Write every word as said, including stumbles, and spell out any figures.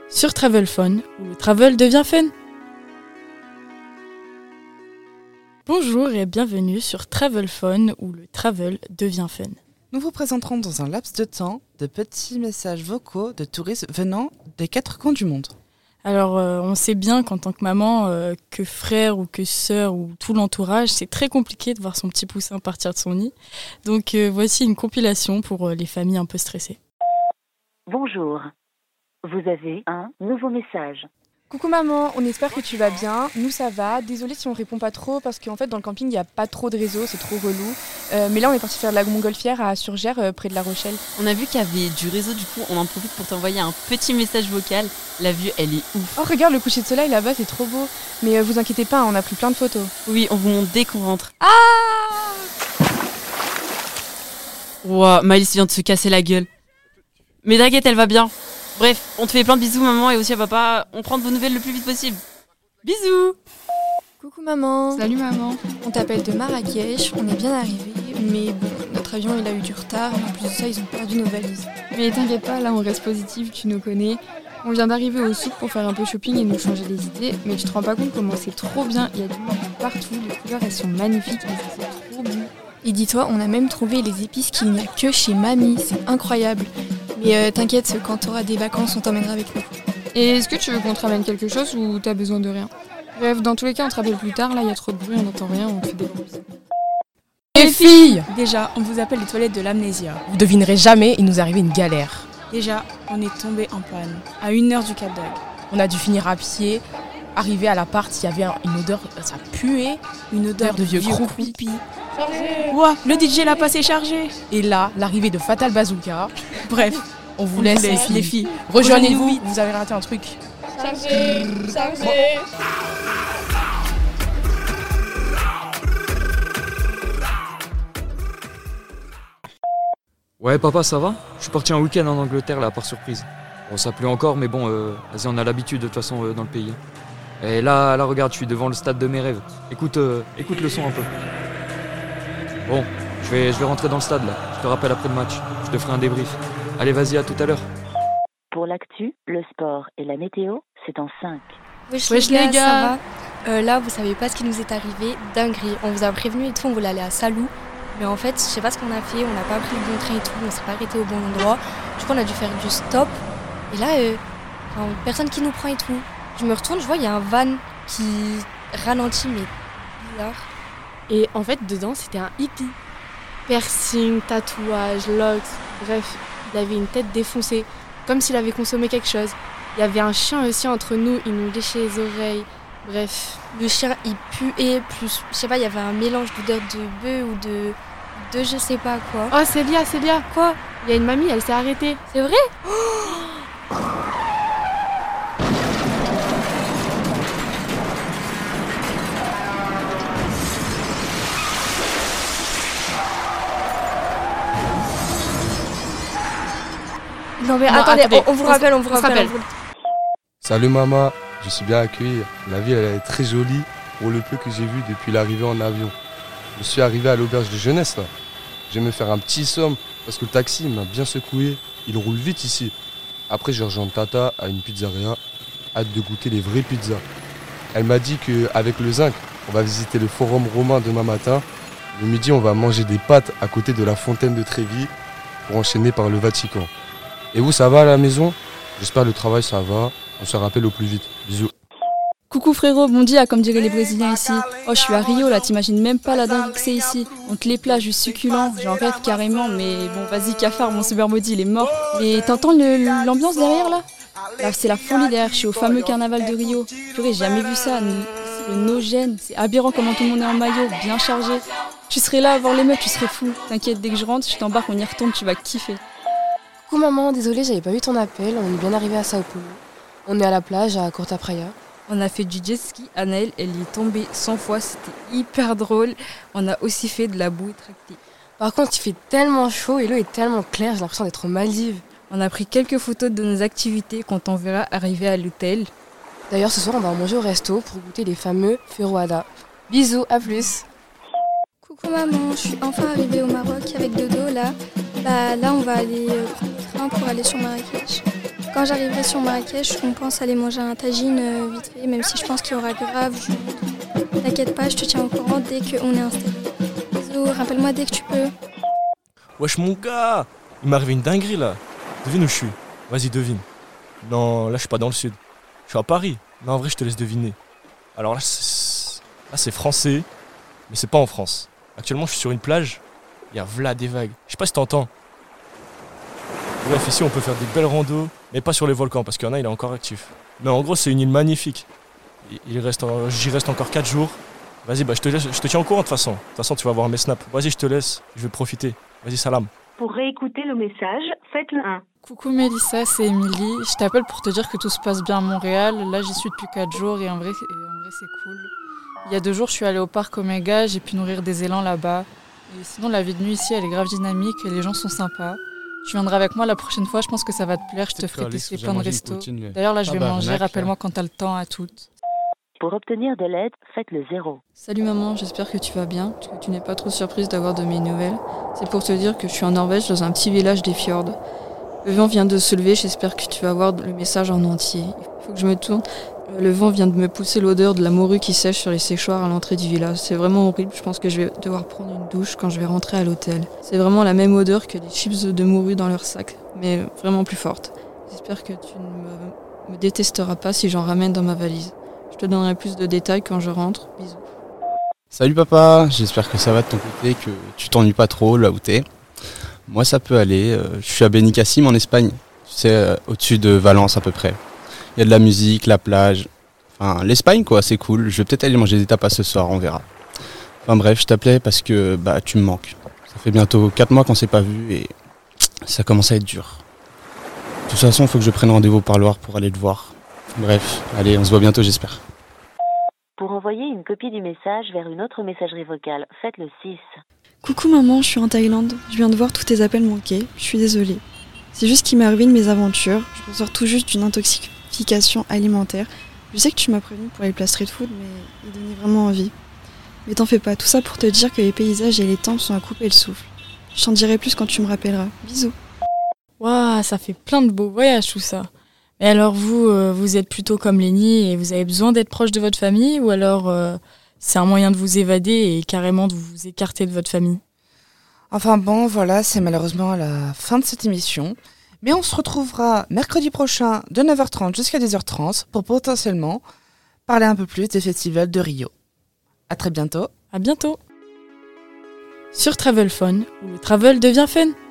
sur Travel Fun, où le travel devient fun. Bonjour et bienvenue sur Travel Fun, où le travel devient fun. Nous vous présenterons dans un laps de temps de petits messages vocaux de touristes venant des quatre coins du monde. Alors, euh, on sait bien qu'en tant que maman, euh, que frère ou que sœur ou tout l'entourage, c'est très compliqué de voir son petit poussin partir de son nid. Donc, euh, voici une compilation pour euh, les familles un peu stressées. Bonjour, vous avez un nouveau message. Coucou maman, on espère que tu vas bien, nous ça va, désolée si on répond pas trop parce qu'en fait dans le camping il n'y a pas trop de réseau, c'est trop relou. Euh, mais là on est parti faire de la montgolfière à Surgères euh, près de La Rochelle. On a vu qu'il y avait du réseau, du coup on en profite pour t'envoyer un petit message vocal. La vue elle est ouf. Oh regarde le coucher de soleil là-bas, c'est trop beau. Mais euh, vous inquiétez pas, on a pris plein de photos. Oui, on vous montre dès qu'on rentre. Ah Ouah, Malice vient de se casser la gueule. Mais t'inquiète, elle va bien. Bref, on te fait plein de bisous maman et aussi à papa. On prend de vos nouvelles le plus vite possible. Bisous. Coucou maman. Salut maman. On t'appelle de Marrakech, on est bien arrivés, mais bon, notre avion il a eu du retard et en plus de ça ils ont perdu nos valises. Mais t'inquiète pas, là on reste positif, tu nous connais. On vient d'arriver au souk pour faire un peu shopping et nous changer les idées, mais tu te rends pas compte comment c'est trop bien, il y a du monde partout, les couleurs elles sont magnifiques et ça c'est trop bon. Et dis-toi, on a même trouvé les épices qu'il n'y a que chez Mamie, c'est incroyable. Mais euh, t'inquiète, quand t'auras des vacances, on t'emmènera avec nous. Et est-ce que tu veux qu'on te ramène quelque chose ou t'as besoin de rien? Bref, dans tous les cas, on te rappelle plus tard, là il y a trop de bruit, on n'entend rien, on te fait des bruits. Les filles! Déjà, on vous appelle les toilettes de l'amnésia. Vous devinerez jamais, il nous est arrivé une galère. Déjà, on est tombé en panne, à une heure du Cap d'Agde. On a dû finir à pied. Arrivé à l'appart, il y avait une odeur, ça puait, une odeur de vieux croupi. Ouah, le D J l'a passé chargé. Et là, l'arrivée de Fatal Bazooka. Bref, on vous laisse les filles. Les filles. Rejoignez-nous, vous avez raté un truc. Chargé, chargé. Ouais papa, ça va? Je suis parti un week-end en Angleterre là par surprise. Bon ça pleut encore mais bon, euh, vas-y on a l'habitude de toute façon euh, dans le pays. Et là, là regarde, je suis devant le stade de mes rêves. Écoute, euh, écoute le son un peu. Bon, je vais, je vais rentrer dans le stade là. Je te rappelle après le match. Je te ferai un débrief. Allez vas-y, à tout à l'heure. Pour l'actu, le sport et la météo, c'est en cinq. Wesh, Wesh, les gars, les gars. ça va euh, Là, vous savez pas ce qui nous est arrivé, dinguerie. On vous a prévenu et tout, on voulait aller à Salou. Mais en fait, je sais pas ce qu'on a fait, on n'a pas pris le bon train et tout, on s'est pas arrêté au bon endroit. Du coup, on a dû faire du stop. Et là, euh, enfin, personne qui nous prend et tout. Je me retourne, je vois, il y a un van qui ralentit, mais bizarre. Et en fait dedans c'était un hippie. Piercing, tatouage, locks, bref, il avait une tête défoncée, comme s'il avait consommé quelque chose. Il y avait un chien aussi entre nous, il nous léchait les oreilles, bref. Le chien, il puait, plus, je sais pas, il y avait un mélange d'odeur de bœuf ou de, de je sais pas quoi. Oh Célia, Célia, Quoi? il y a une mamie, elle s'est arrêtée. C'est vrai? Non mais Non, attendez, attendez, on, on vous on rappelle, on vous on se rappelle. rappelle. on vous- Salut maman, je suis bien accueilli. La ville elle est très jolie pour le peu que j'ai vu depuis l'arrivée en avion. Je suis arrivé à l'auberge de jeunesse là. Je vais me faire un petit somme parce que le taxi m'a bien secoué. Il roule vite ici. Après je rejoins Tata à une pizzeria. Hâte de goûter les vraies pizzas. Elle m'a dit qu'avec le zinc, on va visiter le forum romain demain matin. Le midi on va manger des pâtes à côté de la fontaine de Trévi pour enchaîner par le Vatican. Et vous, ça va à la maison? J'espère le travail, ça va. On se rappelle au plus vite. Bisous. Coucou frérot, bon dia comme diraient les Brésiliens ici. Oh je suis à Rio là, t'imagines même pas la dingue que c'est ici. On te les plats juste succulents, j'en rêve carrément, mais bon vas-y cafard, mon super maudit il est mort. Mais t'entends le- l'ambiance derrière là? Là c'est la folie derrière, je suis au fameux carnaval de Rio. Purée, j'ai jamais vu ça, le no-gène, c'est aberrant comment tout le monde est en maillot, bien chargé. Tu serais là à voir les meufs, tu serais fou. T'inquiète, dès que je rentre, je t'embarque, on y retourne, tu vas kiffer. Coucou maman, désolée, j'avais pas vu ton appel, on est bien arrivé à Sao Paulo. On est à la plage à Corta Praia. On a fait du jet ski, Anaël, elle y est tombée cent fois, c'était hyper drôle. On a aussi fait de la bouée tractée. Par contre, il fait tellement chaud et l'eau est tellement claire, j'ai l'impression d'être aux Maldives. On a pris quelques photos de nos activités qu'on t'enverra arriver à l'hôtel. D'ailleurs, ce soir, on va manger au resto pour goûter les fameux ferroada. Bisous, à plus. Coucou maman, je suis enfin arrivée au Maroc avec Dodo là. Bah là on va aller euh, prendre le train pour aller sur Marrakech. Quand j'arriverai sur Marrakech, on pense aller manger un tagine euh, vite fait, même si je pense qu'il y aura grave du monde. T'inquiète pas, je te tiens au courant dès qu'on est installé. Bisous, rappelle-moi dès que tu peux. Wesh mon gars, il m'est arrivé une dinguerie là. Devine où je suis. Vas-y, devine. Non, là je suis pas dans le sud. Je suis à Paris. Non, en vrai, je te laisse deviner. Alors là, c'est, là, c'est français, mais c'est pas en France. Actuellement, je suis sur une plage. Il y a v'là des vagues. Je sais pas si t'entends. Bref, ici, on peut faire des belles randos, mais pas sur les volcans, parce qu'il y en a, il est encore actif. Mais en gros, c'est une île magnifique. Il reste, j'y reste encore quatre jours. Vas-y, bah, je te laisse, je te tiens au courant de toute façon. De toute façon, tu vas voir mes snaps. Vas-y, je te laisse. Je vais profiter. Vas-y, salam. Pour réécouter le message, faites le un. Coucou Mélissa, c'est Émilie. Je t'appelle pour te dire que tout se passe bien à Montréal. Là, j'y suis depuis quatre jours et en vrai, et en vrai c'est cool. Il y a deux jours, je suis allée au parc Omega, j'ai pu nourrir des élans là-bas. Et sinon, la vie de nuit ici, elle est grave dynamique et les gens sont sympas. Tu viendras avec moi la prochaine fois, je pense que ça va te plaire. Je te ferai tester plein de restos. D'ailleurs, là, je vais ah bah, manger. Rappelle-moi quand t'as le temps à toutes. Pour obtenir de l'aide, faites le zéro. Salut maman, j'espère que tu vas bien, que tu n'es pas trop surprise d'avoir de mes nouvelles. C'est pour te dire que je suis en Norvège dans un petit village des fjords. Le vent vient de se lever, j'espère que tu vas voir le message en entier. Il faut que je me tourne. Le vent vient de me pousser l'odeur de la morue qui sèche sur les séchoirs à l'entrée du village. C'est vraiment horrible, je pense que je vais devoir prendre une douche quand je vais rentrer à l'hôtel. C'est vraiment la même odeur que les chips de morue dans leur sac, mais vraiment plus forte. J'espère que tu ne me, me détesteras pas si j'en ramène dans ma valise. Je te donnerai plus de détails quand je rentre. Bisous. Salut papa, j'espère que ça va de ton côté, que tu t'ennuies pas trop là où t'es. Moi ça peut aller, je suis à Benicassim en Espagne, tu sais, euh, au-dessus de Valence à peu près. Il y a de la musique, la plage, enfin l'Espagne quoi, c'est cool. Je vais peut-être aller manger des tapas ce soir, on verra. Enfin bref, je t'appelais parce que bah tu me manques. Ça fait bientôt quatre mois qu'on s'est pas vu et ça commence à être dur. De toute façon, il faut que je prenne rendez-vous au parloir pour aller te voir. Bref, allez, on se voit bientôt j'espère. Pour envoyer une copie du message vers une autre messagerie vocale, faites le six. Coucou maman, je suis en Thaïlande. Je viens de voir tous tes appels manqués. Je suis désolée. C'est juste qu'il m'est arrivé une mésaventure. Je ressors tout juste d'une intoxication alimentaire. Je sais que tu m'as prévenu pour les plats street food, mais il donnait vraiment envie. Mais t'en fais pas, tout ça pour te dire que les paysages et les temples sont à couper le souffle. Je t'en dirai plus quand tu me rappelleras. Bisous. Waouh, ça fait plein de beaux voyages tout ça. Et alors vous, euh, vous êtes plutôt comme Lénie et vous avez besoin d'être proche de votre famille ou alors euh, c'est un moyen de vous évader et carrément de vous écarter de votre famille? Enfin bon, voilà, c'est malheureusement la fin de cette émission. Mais on se retrouvera mercredi prochain de neuf heures trente jusqu'à dix heures trente pour potentiellement parler un peu plus des festivals de Rio. À très bientôt. À bientôt. Sur Travel Fun, où le travel devient fun.